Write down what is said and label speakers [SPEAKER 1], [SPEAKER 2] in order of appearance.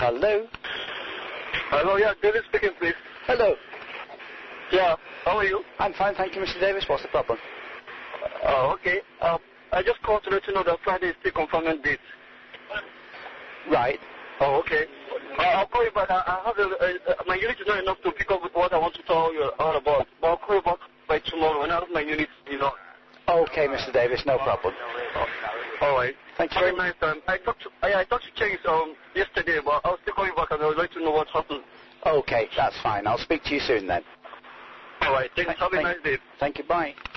[SPEAKER 1] Hello?
[SPEAKER 2] Hello, yeah, David speaking, please.
[SPEAKER 1] Hello.
[SPEAKER 2] Yeah, how are you?
[SPEAKER 1] I'm fine, thank you, Mr. Davis. What's the problem?
[SPEAKER 2] Okay. I just called to let you know that Friday is still confirming date.
[SPEAKER 1] Right.
[SPEAKER 2] Oh, okay. I'll call you back. I have my unit is not enough to pick up with what I want to tell you all about. But I'll call you back by tomorrow when I have my unit,
[SPEAKER 1] Okay, Mr. Davis, no problem.
[SPEAKER 2] All right.
[SPEAKER 1] Thank you very much.
[SPEAKER 2] Nice time. I talked to Chase yesterday, but I'll still call you back and I would like to know what happened.
[SPEAKER 1] Okay, that's fine. I'll speak to you soon then.
[SPEAKER 2] All right. Thanks. Have a nice day.
[SPEAKER 1] Thank you. Bye.